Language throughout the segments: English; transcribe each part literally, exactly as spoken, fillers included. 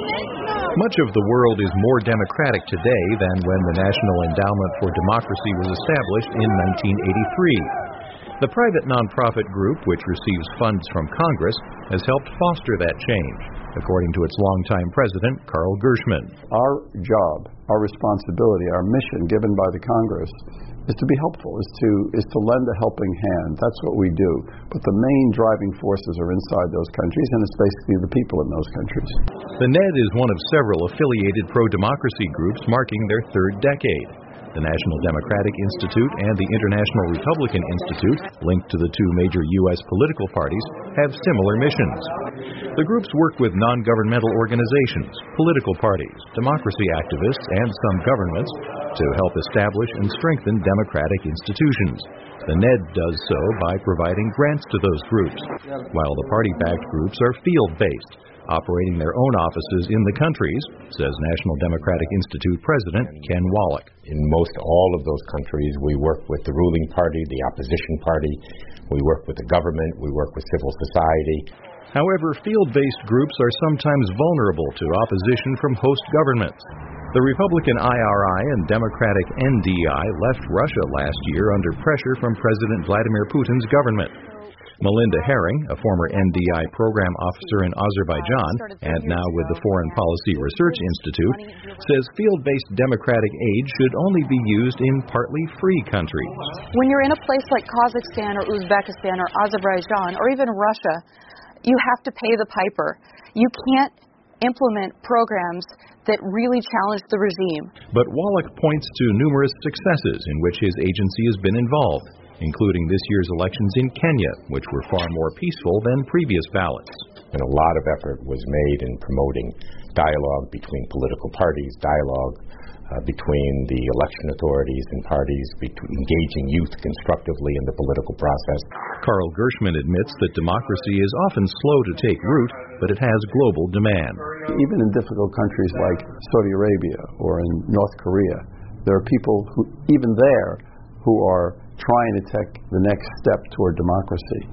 Much of the world is more democratic today than when the National Endowment for Democracy was established in nineteen eighty-three. The private nonprofit group, which receives funds from Congress, has helped foster that change, according to its longtime president, Carl Gershman. Our job, our responsibility, our mission given by the Congress is to be helpful, is to is to lend a helping hand. That's what we do. But the main driving forces are inside those countries, and it's basically the people in those countries. The N E D is one of several affiliated pro-democracy groups marking their third decade. The National Democratic Institute and the International Republican Institute, linked to the two major U S political parties, have similar missions. The groups work with non-governmental organizations, political parties, democracy activists, and some governments to help establish and strengthen democratic institutions. The N E D does so by providing grants to those groups, while the party-backed groups are field-based, operating their own offices in the countries, says National Democratic Institute President Ken Wallach. In most all of those countries, we work with the ruling party, the opposition party, we work with the government, we work with civil society. However, field-based groups are sometimes vulnerable to opposition from host governments. The Republican I R I and Democratic N D I left Russia last year under pressure from President Vladimir Putin's government. Melinda Herring, a former N D I program officer in Azerbaijan and now with the Foreign Policy Research Institute, says field-based democratic aid should only be used in partly free countries. When you're in a place like Kazakhstan or Uzbekistan or Azerbaijan or even Russia, you have to pay the piper. You can't implement programs that really challenge the regime. But Wallach points to numerous successes in which his agency has been involved, including this year's elections in Kenya, which were far more peaceful than previous ballots. And a lot of effort was made in promoting dialogue between political parties, dialogue uh, between the election authorities and parties, between engaging youth constructively in the political process. Carl Gershman admits that democracy is often slow to take root, but it has global demand. Even in difficult countries like Saudi Arabia or in North Korea, there are people who, even there, who are trying to take the next step toward democracy.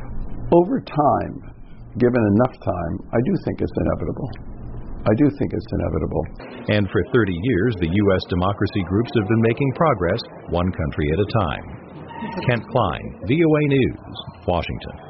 Over time, given enough time, I do think it's inevitable. I do think it's inevitable. And for thirty years, the U S democracy groups have been making progress, one country at a time. Kent Klein, V O A News, Washington.